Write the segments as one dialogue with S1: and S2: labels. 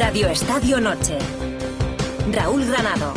S1: Radio Estadio Noche. Raúl Granado.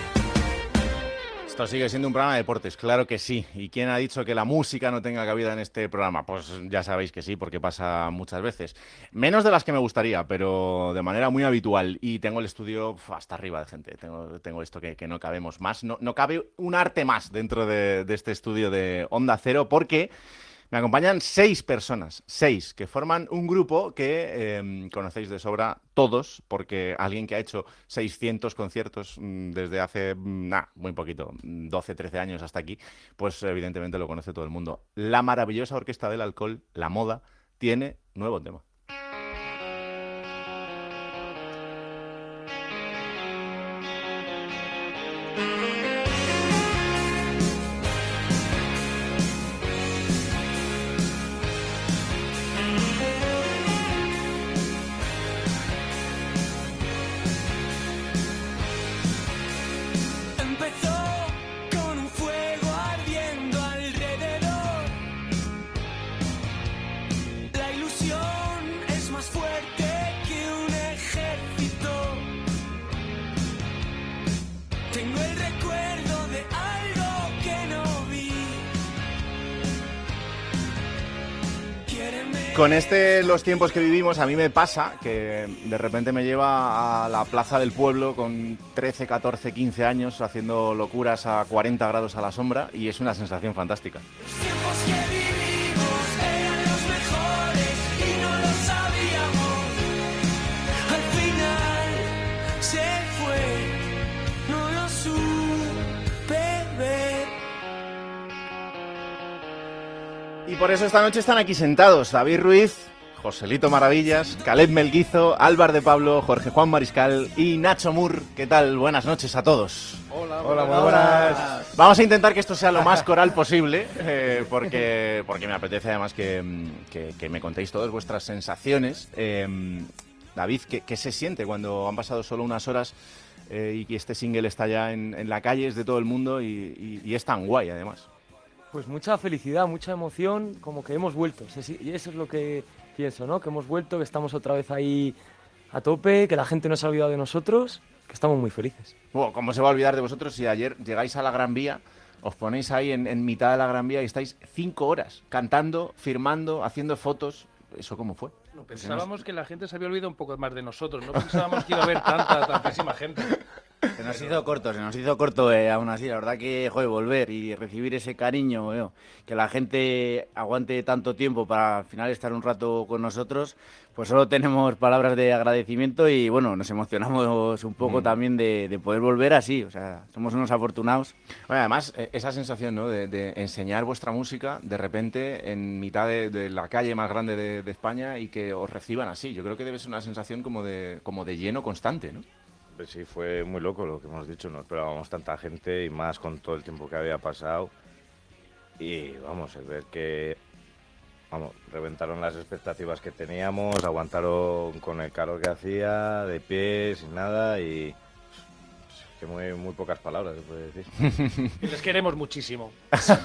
S2: Esto sigue siendo un programa de deportes, claro que sí. ¿Y quién ha dicho que la música no tenga cabida en este programa? Pues ya sabéis que sí, porque pasa muchas veces. Menos de las que me gustaría, pero de manera muy habitual. Y tengo el estudio hasta arriba de gente. Tengo esto que no cabemos más. No cabe un arte más dentro de este estudio de Onda Cero, porque me acompañan 6 personas, 6, que forman un grupo que conocéis de sobra todos, porque alguien que ha hecho 600 conciertos desde hace, muy poquito, 12, 13 años hasta aquí, pues evidentemente lo conoce todo el mundo. La maravillosa Orquesta del Alcohol, La Moda, tiene nuevo tema. Con los tiempos que vivimos, a mí me pasa que de repente me lleva a la plaza del pueblo con 13, 14, 15 años haciendo locuras a 40 grados a la sombra y es una sensación fantástica.
S3: Los tiempos que vivimos eran los mejores y no lo sabíamos. Al final se fue, no lo supe ver.
S2: Y por eso esta noche están aquí sentados David Ruiz, Joselito Maravillas, Caleb Melguizo, Álvar de Pablo, Jorge Juan Mariscal y Nacho Mur. ¿Qué tal? Buenas noches a todos.
S4: Hola,
S2: muy buenas. Vamos a intentar que esto sea lo más coral posible, porque me apetece además que me contéis todas vuestras sensaciones. David, ¿qué se siente cuando han pasado solo unas horas y que este single está ya en la calle, es de todo el mundo y es tan guay además?
S4: Pues mucha felicidad, mucha emoción, como que hemos vuelto. Y eso es lo que pienso, ¿no? Que hemos vuelto, que estamos otra vez ahí a tope, que la gente no se ha olvidado de nosotros, que estamos muy felices.
S2: Bueno, ¿cómo se va a olvidar de vosotros si ayer llegáis a la Gran Vía, os ponéis ahí en mitad de la Gran Vía y estáis 5 horas cantando, firmando, haciendo fotos? ¿Eso cómo fue?
S5: No, pensábamos que la gente se había olvidado un poco más de nosotros. No pensábamos que iba a haber tantísima gente.
S6: Se nos hizo corto aún así. La verdad que, volver y recibir ese cariño, que la gente aguante tanto tiempo para al final estar un rato con nosotros, pues solo tenemos palabras de agradecimiento y, bueno, nos emocionamos un poco también de poder volver así. O sea, somos unos afortunados.
S2: Bueno, además, esa sensación, ¿no?, de enseñar vuestra música de repente en mitad de la calle más grande de España y que os reciban así. Yo creo que debe ser una sensación como de lleno constante, ¿no?
S7: Pues sí, fue muy loco lo que hemos dicho, no esperábamos tanta gente y más con todo el tiempo que había pasado. Y vamos, el ver que reventaron las expectativas que teníamos, aguantaron con el calor que hacía, de pie, sin nada y que muy pocas palabras se puede decir.
S5: Y les queremos muchísimo.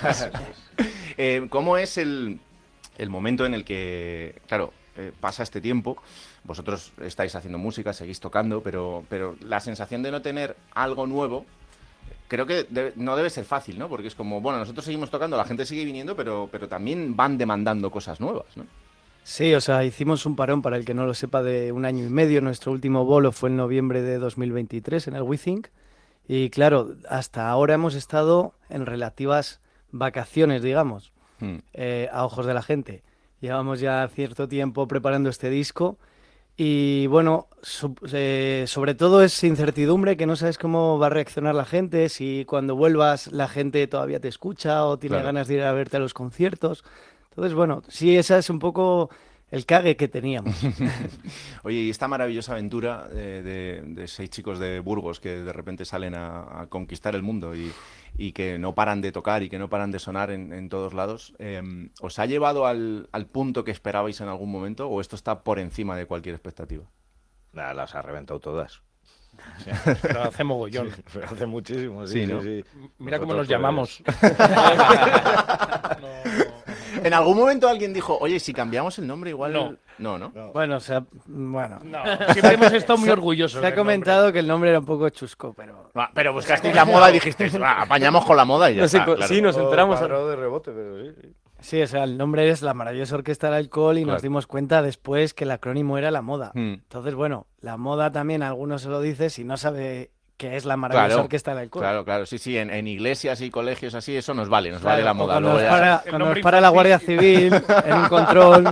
S2: ¿Cómo es el momento en el que, claro, pasa este tiempo? Vosotros estáis haciendo música, seguís tocando, pero la sensación de no tener algo nuevo, creo que no debe ser fácil, ¿no? Porque es como, bueno, nosotros seguimos tocando, la gente sigue viniendo, pero también van demandando cosas nuevas, ¿no?
S8: Sí, o sea, hicimos un parón, para el que no lo sepa, de 1 año y medio. Nuestro último bolo fue en noviembre de 2023 en el WeThink. Y claro, hasta ahora hemos estado en relativas vacaciones, digamos, a ojos de la gente. Llevamos ya cierto tiempo preparando este disco. Y bueno, sobre todo es incertidumbre, que no sabes cómo va a reaccionar la gente, si cuando vuelvas la gente todavía te escucha o tiene ganas de ir a verte a los conciertos. Entonces, bueno, sí, esa es un poco el cague que teníamos.
S2: Oye, y esta maravillosa aventura de 6 chicos de Burgos que de repente salen a conquistar el mundo y que no paran de tocar y que no paran de sonar en todos lados, ¿os ha llevado al punto que esperabais en algún momento o esto está por encima de cualquier expectativa?
S7: Nada, las ha reventado todas.
S5: Pero hace mogollón.
S7: Sí, pero hace muchísimo,
S2: sí,
S7: sí,
S2: ¿no?
S7: sí.
S5: Mira cómo nos llamamos.
S2: En algún momento alguien dijo, oye, si cambiamos el nombre igual...
S5: No.
S2: No, ¿no?
S8: Bueno, bueno.
S5: No, siempre hemos estado muy orgullosos.
S8: Se ha
S5: del nombre.
S8: comentado que el nombre era un poco chusco, pero
S2: Pero buscasteis la moda y dijisteis, "Va, apañamos con la moda y ya
S4: No sé,
S2: está". Claro.
S4: sí, nos enteramos.
S7: Cuadro de rebote, pero sí.
S8: sí, o sea, el nombre es la maravillosa Orquesta del Alcohol y
S2: Claro.
S8: nos dimos cuenta después que el acrónimo era la moda.
S2: Mm.
S8: Entonces, bueno, la moda también a algunos se lo dice si no sabe qué es la maravillosa
S2: Claro,
S8: Orquesta del Alcohol.
S2: claro, sí, en iglesias y colegios así, eso nos vale
S8: Claro,
S2: la
S8: o
S2: moda.
S8: Cuando,
S2: Luego
S8: nos
S2: ya-
S8: para,
S5: El
S8: cuando
S5: nombre
S8: nos para la Guardia
S5: infantil.
S8: Civil en un control.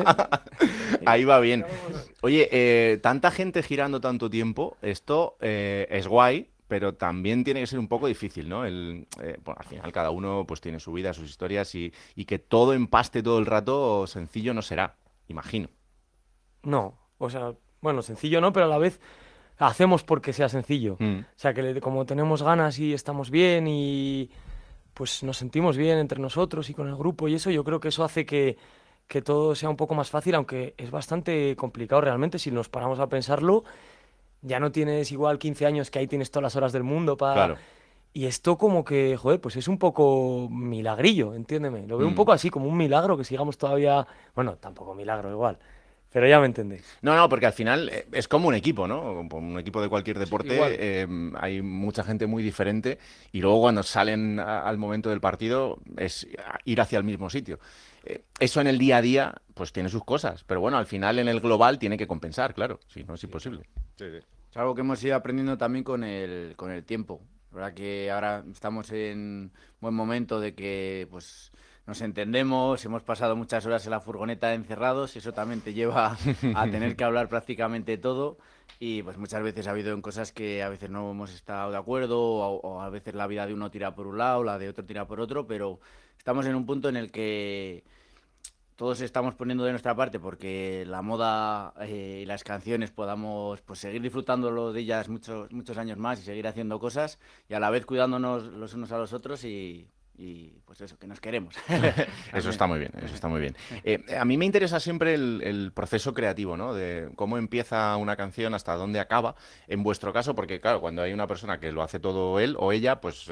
S2: Ahí va bien. Oye, tanta gente girando tanto tiempo, esto es guay, pero también tiene que ser un poco difícil, ¿no? Bueno, al final cada uno pues tiene su vida, sus historias y que todo empaste todo el rato sencillo no será, imagino.
S4: No, o sea, bueno, sencillo no, pero a la vez hacemos porque sea sencillo.
S2: Mm.
S4: O sea, que como tenemos ganas y estamos bien y pues nos sentimos bien entre nosotros y con el grupo y eso, yo creo que eso hace que todo sea un poco más fácil, aunque es bastante complicado realmente. Si nos paramos a pensarlo, ya no tienes igual 15 años que ahí tienes todas las horas del mundo para...
S2: Claro.
S4: Y esto como que, joder, pues es un poco milagrillo, entiéndeme. Lo veo un
S2: Mm.
S4: poco así, como un milagro que sigamos todavía... Bueno, tampoco milagro igual, pero ya me entendéis.
S2: No, porque al final es como un equipo, ¿no? Como un equipo de cualquier deporte,
S5: igual.
S2: hay mucha gente muy diferente y luego cuando salen al momento del partido es ir hacia el mismo sitio. Eso en el día a día, pues tiene sus cosas, pero bueno, al final en el global tiene que compensar, claro, si no es imposible.
S7: Sí, sí.
S6: Es algo que hemos ido aprendiendo también con el tiempo. La verdad que ahora estamos en buen momento de que pues nos entendemos, hemos pasado muchas horas en la furgoneta encerrados, eso también te lleva a tener que hablar prácticamente todo y pues muchas veces ha habido en cosas que a veces no hemos estado de acuerdo o a veces la vida de uno tira por un lado, la de otro tira por otro, pero estamos en un punto en el que todos estamos poniendo de nuestra parte porque la moda y las canciones podamos pues seguir disfrutándolo de ellas muchos años más y seguir haciendo cosas y a la vez cuidándonos los unos a los otros y pues eso, que nos queremos.
S2: Eso está muy bien, eso está muy bien. A mí me interesa siempre el proceso creativo, ¿no? De cómo empieza una canción hasta dónde acaba. En vuestro caso, porque claro, cuando hay una persona que lo hace todo él o ella, pues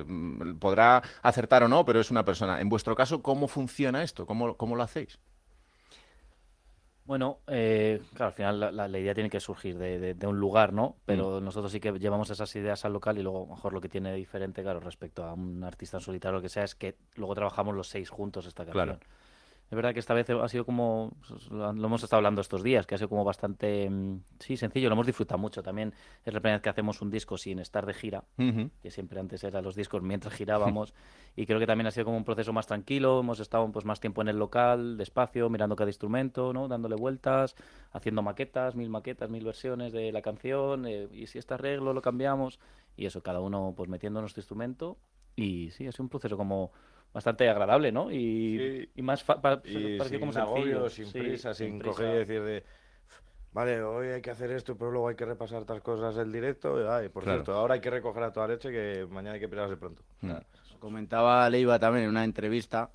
S2: podrá acertar o no, pero es una persona. En vuestro caso, ¿cómo funciona esto? ¿Cómo lo hacéis?
S9: Bueno, claro, al final la idea tiene que surgir de un lugar, ¿no? Pero nosotros sí que llevamos esas ideas al local y luego, a lo mejor lo que tiene diferente, claro, respecto a un artista en solitario o lo que sea, es que luego trabajamos los 6 juntos esta canción.
S2: Claro.
S9: Es verdad que esta vez ha sido como, lo hemos estado hablando estos días, que ha sido como bastante, sí, sencillo, lo hemos disfrutado mucho. También es la primera vez que hacemos un disco sin estar de gira,
S2: Ujú.
S9: que siempre antes eran los discos mientras girábamos, y creo que también ha sido como un proceso más tranquilo, hemos estado pues más tiempo en el local, despacio, mirando cada instrumento, ¿no? Dándole vueltas, haciendo maquetas, mil versiones de la canción, y si este arreglo lo cambiamos, y eso, cada uno pues metiendo nuestro instrumento, y sí, ha sido un proceso como bastante agradable, ¿no? Y,
S7: Sí.
S9: y más
S7: Y
S9: pareció
S7: sin
S9: como sencillo.
S7: agobio, sin
S9: Sí,
S7: prisa, sin
S9: prisa.
S7: coger y decir de... Vale, hoy hay que hacer esto, pero luego hay que repasar otras cosas del directo. Ay, por
S2: Claro.
S7: cierto, ahora hay que recoger a toda leche que mañana hay que pirarse pronto.
S6: Comentaba Leiva también en una entrevista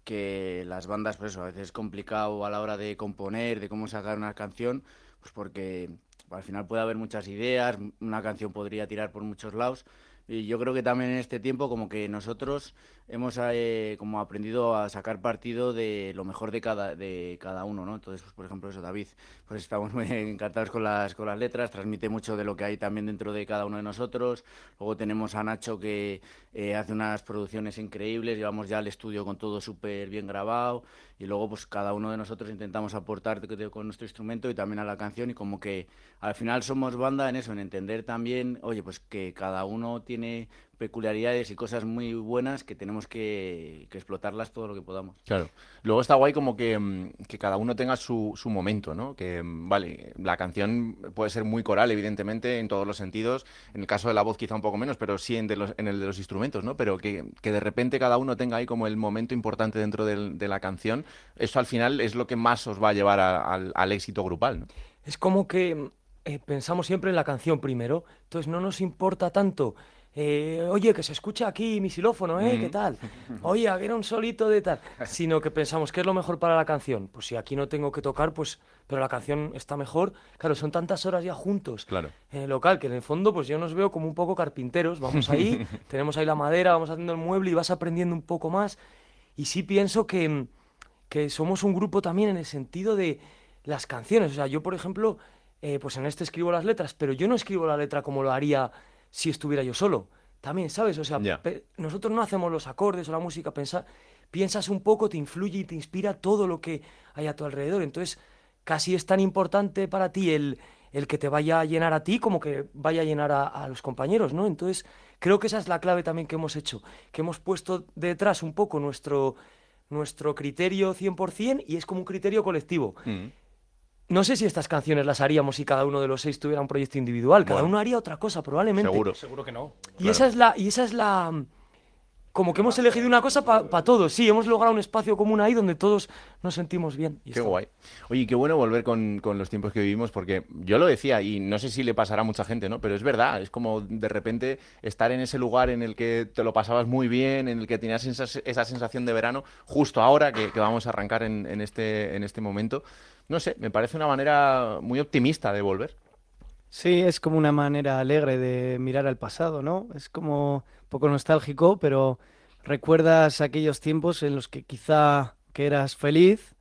S6: que las bandas, pues eso, a veces es complicado a la hora de componer, de cómo sacar una canción, pues porque al final puede haber muchas ideas, una canción podría tirar por muchos lados. Y yo creo que también en este tiempo como que nosotros hemos como aprendido a sacar partido de lo mejor de cada uno, ¿no? Entonces, pues, por ejemplo, eso, David, pues estamos muy encantados con las letras, transmite mucho de lo que hay también dentro de cada uno de nosotros. Luego tenemos a Nacho que hace unas producciones increíbles, llevamos ya al estudio con todo súper bien grabado y luego pues cada uno de nosotros intentamos aportar con nuestro instrumento y también a la canción y como que al final somos banda en eso, en entender también, oye, pues que cada uno tiene peculiaridades y cosas muy buenas que tenemos que explotarlas todo lo que podamos.
S2: Claro. Luego está guay como que cada uno tenga su momento, ¿no? Que, vale, la canción puede ser muy coral, evidentemente, en todos los sentidos. En el caso de la voz quizá un poco menos, pero sí en el de los instrumentos, ¿no? Pero que de repente cada uno tenga ahí como el momento importante dentro de la canción. Eso al final es lo que más os va a llevar al éxito grupal, ¿no?
S4: Es como que pensamos siempre en la canción primero, entonces no nos importa tanto. Oye, que se escucha aquí mi xilófono, ¿qué tal? Oye, que era un solito de tal. Sino que pensamos, ¿qué es lo mejor para la canción? Pues si aquí no tengo que tocar, pues, pero la canción está mejor. Claro, son tantas horas ya juntos
S2: Claro.
S4: en el local, que en el fondo, pues yo nos veo como un poco carpinteros. Vamos ahí, tenemos ahí la madera, vamos haciendo el mueble y vas aprendiendo un poco más. Y sí pienso que somos un grupo también en el sentido de las canciones. O sea, yo, por ejemplo, pues en este escribo las letras, pero yo no escribo la letra como lo haría si estuviera yo solo. También, ¿sabes? O sea,
S2: Ya.
S4: nosotros no hacemos los acordes o la música, piensas un poco, te influye y te inspira todo lo que hay a tu alrededor. Entonces, casi es tan importante para ti el que te vaya a llenar a ti como que vaya a llenar a los compañeros, ¿no? Entonces, creo que esa es la clave también que hemos hecho, que hemos puesto detrás un poco nuestro criterio 100% y es como un criterio colectivo. No sé si estas canciones las haríamos si cada uno de los 6 tuviera un proyecto individual. Cada
S2: Bueno.
S4: uno haría otra cosa, probablemente.
S2: Seguro.
S5: Seguro que no.
S4: Y esa es la... Como que hemos elegido una cosa para todos. Sí, hemos logrado un espacio común ahí donde todos nos sentimos bien. Y
S2: Qué
S4: está.
S2: guay. Oye, qué bueno volver con los tiempos que vivimos, porque yo lo decía, y no sé si le pasará a mucha gente, ¿no? Pero es verdad, es como de repente estar en ese lugar en el que te lo pasabas muy bien, en el que tenías esa sensación de verano, justo ahora que vamos a arrancar en este momento. No sé, me parece una manera muy optimista de volver.
S8: Sí, es como una manera alegre de mirar al pasado, ¿no? Es como un poco nostálgico, pero recuerdas aquellos tiempos en los que quizá que eras feliz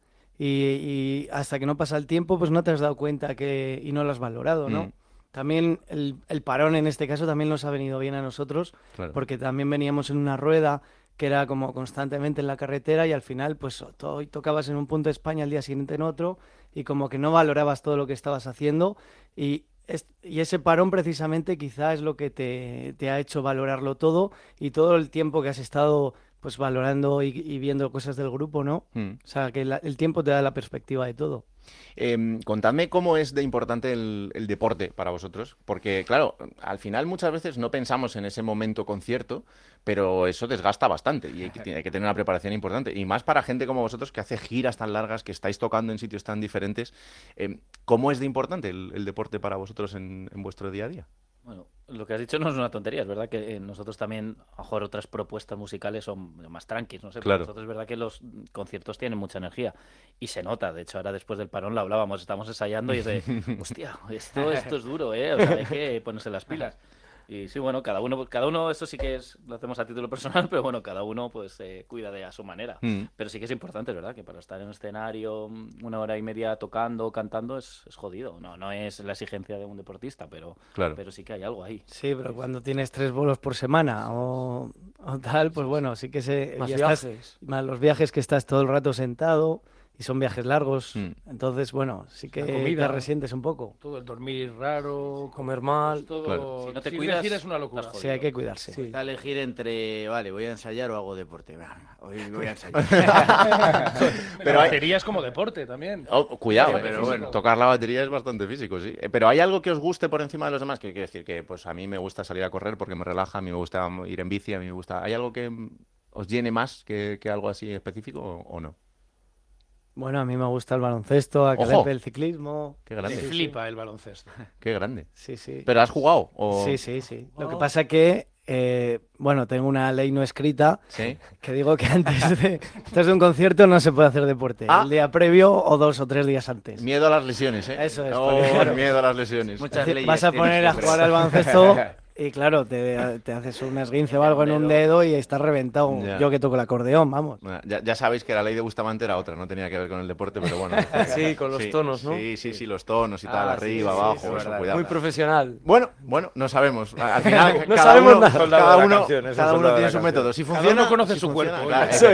S8: y hasta que no pasa el tiempo, pues no te has dado cuenta y no lo has valorado, ¿no?
S2: Mm.
S8: También el parón en este caso también nos ha venido bien a nosotros,
S2: Claro.
S8: porque también veníamos en una rueda que era como constantemente en la carretera y al final pues hoy tocabas en un punto de España, al día siguiente en otro y como que no valorabas todo lo que estabas haciendo y ese parón precisamente quizá es lo que te ha hecho valorarlo todo y todo el tiempo que has estado pues valorando y viendo cosas del grupo, ¿no?
S2: Mm.
S8: O sea, que el tiempo te da la perspectiva de todo.
S2: Contadme cómo es de importante el deporte para vosotros, porque claro, al final muchas veces no pensamos en ese momento concierto, pero eso desgasta bastante y hay que tener una preparación importante, y más para gente como vosotros que hace giras tan largas, que estáis tocando en sitios tan diferentes. ¿Cómo es de importante el deporte para vosotros en vuestro día a día?
S9: Bueno, lo que has dicho no es una tontería, es verdad que nosotros también, a lo mejor otras propuestas musicales son más tranquis, no sé, pero
S2: Claro.
S9: nosotros es verdad que los conciertos tienen mucha energía y se nota, de hecho ahora después del parón lo hablábamos, estamos ensayando y es de, hostia, esto es duro, o sea, hay que ponerse las pilas. Y sí, bueno, cada uno, eso sí que lo hacemos a título personal, pero bueno, cada uno pues cuida a su manera.
S2: Mm.
S9: Pero sí que es importante, ¿verdad? Que para estar en un escenario 1 hora y media tocando, cantando, es jodido. No es la exigencia de un deportista, pero
S2: Claro.
S9: sí que hay algo ahí.
S8: Sí, pero cuando tienes 3 bolos por semana o tal, pues bueno, sí que
S4: Más
S8: ya
S4: viajes.
S8: más los viajes que estás todo el rato sentado y son viajes largos,
S2: Mm.
S8: entonces bueno, sí que
S5: La comida.
S8: te resientes un poco.
S5: Todo el dormir raro,
S4: Comer mal.
S5: todo.
S2: Claro.
S9: Si no te
S5: ir de
S9: cuidas,
S5: gira es una locura.
S9: estás
S8: Sí, hay que cuidarse.
S4: Sí.
S6: Está a elegir entre, vale, voy a ensayar o hago deporte. Venga, hoy voy a ensayar.
S2: Pero
S5: La
S2: hay-
S5: batería es como deporte también.
S2: Oh, cuidado,
S5: Pero
S2: pero
S5: bueno.
S2: tocar la batería es bastante físico, sí. Pero ¿hay algo que os guste por encima de los demás? Que quiere decir que pues a mí me gusta salir a correr porque me relaja, a mí me gusta ir en bici, a mí me gusta... ¿Hay algo que os llene más que algo así específico o no?
S8: Bueno, a mí me gusta el baloncesto, a
S2: ¡Ojo!
S8: Caleb el ciclismo.
S2: Qué
S5: Me
S2: grande,
S5: flipa el baloncesto.
S2: qué grande.
S8: Sí, sí.
S2: ¿Pero has jugado? O...
S8: Sí, sí, sí. Lo que pasa que, bueno, tengo una ley no escrita
S2: ¿Sí?
S8: que digo que antes de un concierto no se puede hacer deporte.
S2: Ah.
S8: El día previo o 2 o 3 días antes.
S2: Miedo a las lesiones, ¿eh?
S8: Eso es,
S2: Oh,
S8: porque, claro,
S2: miedo a las lesiones.
S6: Muchas leyes
S8: vas a
S6: tienes
S8: poner a
S6: siempre.
S8: jugar al baloncesto y claro, te haces un esguince o algo en un dedo y estás reventado.
S2: Ya.
S8: Yo que toco el acordeón, vamos.
S2: Ya sabéis que la ley de Bustamante era otra, no tenía que ver con el deporte, pero bueno.
S4: Sí, con los tonos, ¿no?
S2: Sí, los tonos y tal,
S6: Ah,
S2: arriba,
S6: sí, sí,
S2: abajo,
S6: eso es
S2: eso,
S6: verdad.
S2: cuidado.
S4: Muy profesional.
S2: Bueno, no sabemos. Al final,
S4: No sabemos nada.
S7: Soldado
S2: cada
S7: de la
S2: uno,
S7: canción, es un
S2: cada uno
S7: soldado de
S2: tiene
S7: la
S2: su
S7: canción.
S2: método. Si
S5: Cada
S2: funciona,
S5: uno conoce
S2: si
S5: su
S2: funciona,
S5: cuerpo,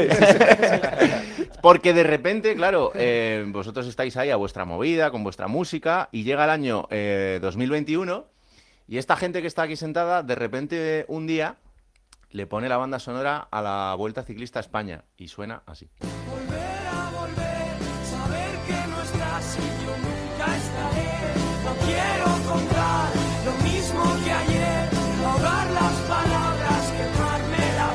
S2: claro. Porque de repente, claro, vosotros estáis ahí a vuestra movida, con vuestra música, y llega el año 2021, y esta gente que está aquí sentada, de repente un día le pone la banda sonora a la Vuelta Ciclista a España, y suena así.
S3: Volver a volver, saber que no estás y yo nunca estaré. No quiero contar lo mismo que ayer, ahogar las palabras, quemarme la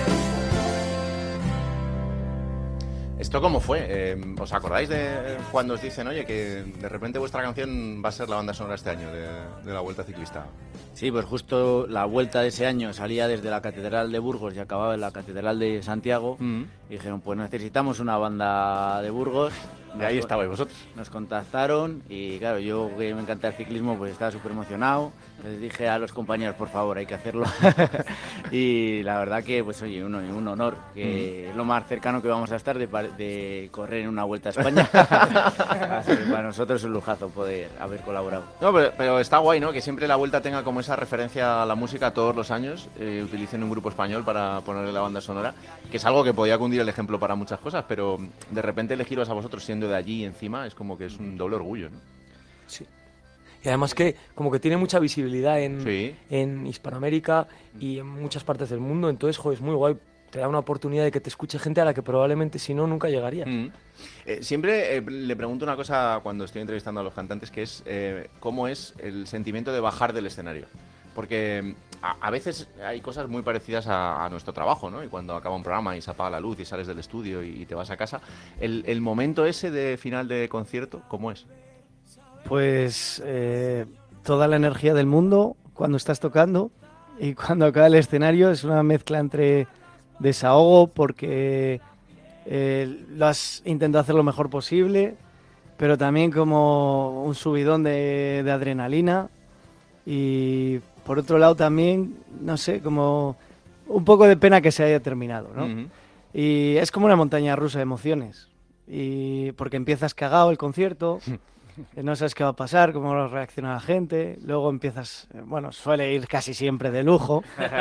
S3: piel.
S2: ¿Esto cómo fue? ¿Os acordáis de cuando os dicen, oye, que de repente vuestra canción va a ser la banda sonora este año de la Vuelta Ciclista?
S6: Sí, pues justo la vuelta de ese año salía desde la Catedral de Burgos y acababa en la Catedral de Santiago.
S2: Mm.
S6: Y dijeron, pues necesitamos una banda de Burgos.
S2: De ahí estabais vosotros.
S6: Nos contactaron y claro, yo que me encanta el ciclismo, pues estaba súper emocionado. Les dije a los compañeros, por favor, hay que hacerlo. Y la verdad que, pues oye, un honor, que es lo más cercano que vamos a estar de correr en una Vuelta a España. Así que para nosotros es un lujazo poder haber colaborado.
S2: No, pero está guay, ¿no? Que siempre la Vuelta tenga como esa referencia a la música todos los años, utilicen un grupo español para ponerle la banda sonora, que es algo que podía cundir el ejemplo para muchas cosas, pero de repente elegiros a vosotros siendo de allí encima es como que es un doble orgullo, ¿no?
S4: Sí. Y además que como que tiene mucha visibilidad en Hispanoamérica y en muchas partes del mundo, entonces, joder, es muy guay. Te da una oportunidad de que te escuche gente a la que probablemente si no nunca llegaría.
S2: Siempre le pregunto una cosa cuando estoy entrevistando a los cantantes, que es cómo es el sentimiento de bajar del escenario. Porque a veces hay cosas muy parecidas a nuestro trabajo, ¿no? Y cuando acaba un programa y se apaga la luz y sales del estudio y te vas a casa, el momento ese de final de concierto, ¿cómo es?
S8: Pues toda la energía del mundo cuando estás tocando y cuando acaba el escenario es una mezcla entre desahogo porque lo has intentado hacer lo mejor posible, pero también como un subidón de adrenalina y por otro lado también, no sé, como un poco de pena que se haya terminado, ¿no?
S2: Uh-huh.
S8: Y es como una montaña rusa de emociones y porque empiezas cagado el concierto. No sabes qué va a pasar, cómo reacciona la gente. Luego empiezas, bueno, suele ir casi siempre de lujo.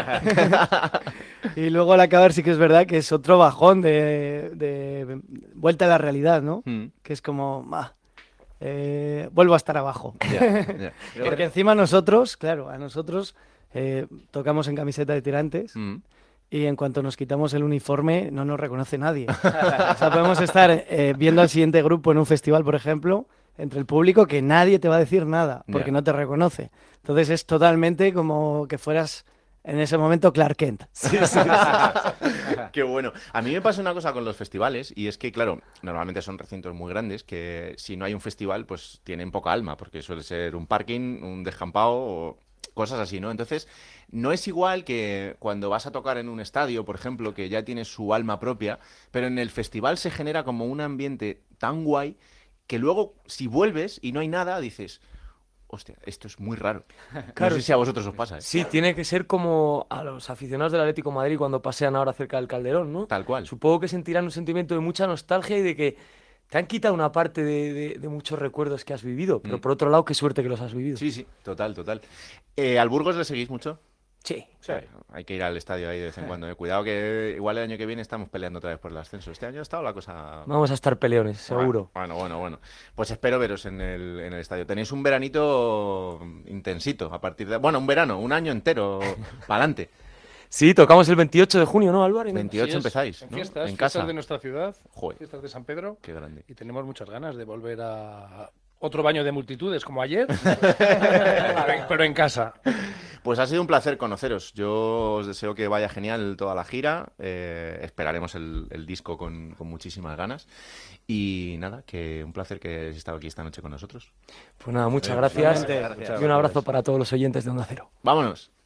S8: Y luego al acabar sí que es verdad que es otro bajón de vuelta a la realidad, ¿no? Que es como, vuelvo a estar abajo.
S2: Yeah.
S8: Porque encima nosotros, claro, a nosotros tocamos en camiseta de tirantes. Y en cuanto nos quitamos el uniforme, no nos reconoce nadie. O sea, podemos estar viendo al siguiente grupo en un festival, por ejemplo, entre el público, que nadie te va a decir nada, porque no te reconoce. Entonces es totalmente como que fueras en ese momento Clark Kent.
S2: Sí. Qué bueno. A mí me pasa una cosa con los festivales, y es que, claro, normalmente son recintos muy grandes, que si no hay un festival, pues tienen poca alma, porque suele ser un parking, un descampado o cosas así, ¿no? Entonces, no es igual que cuando vas a tocar en un estadio, por ejemplo, que ya tiene su alma propia, pero en el festival se genera como un ambiente tan guay que luego, si vuelves y no hay nada, dices, hostia, esto es muy raro.
S4: Claro.
S2: No sé si a vosotros os pasa.
S4: Sí, tiene que ser como a los aficionados del Atlético de Madrid cuando pasean ahora cerca del Calderón, ¿no?
S2: Tal cual.
S4: Supongo que sentirán un sentimiento de mucha nostalgia y de que te han quitado una parte de muchos recuerdos que has vivido, pero por otro lado, qué suerte que los has vivido.
S2: Sí, total. ¿Al Burgos le seguís mucho?
S4: Sí.
S2: Hay que ir al estadio ahí de vez en cuando. Cuidado que igual el año que viene estamos peleando otra vez por el ascenso. Este año ha estado la cosa...
S4: Vamos a estar peleones, seguro.
S2: Bueno. Pues espero veros en el estadio. Tenéis un veranito intensito a partir de... Bueno, un verano, un año entero para adelante.
S4: Sí, tocamos el 28 de junio, ¿no, Álvaro?
S2: 28 empezáis,
S5: en
S2: ¿no?
S5: fiestas,
S2: En
S5: fiestas
S2: casa.
S5: de nuestra ciudad,
S2: Joder.
S5: fiestas de San Pedro.
S2: Qué grande.
S5: Y tenemos muchas ganas de volver a otro baño de multitudes como ayer, pero en casa.
S2: Pues ha sido un placer conoceros. Yo os deseo que vaya genial toda la gira. Esperaremos el disco con muchísimas ganas. Y nada, que un placer que hayáis estado aquí esta noche con nosotros.
S4: Pues nada, muchas gracias.
S8: Gracias.
S4: Y un abrazo para todos los oyentes de Onda Cero.
S2: ¡Vámonos!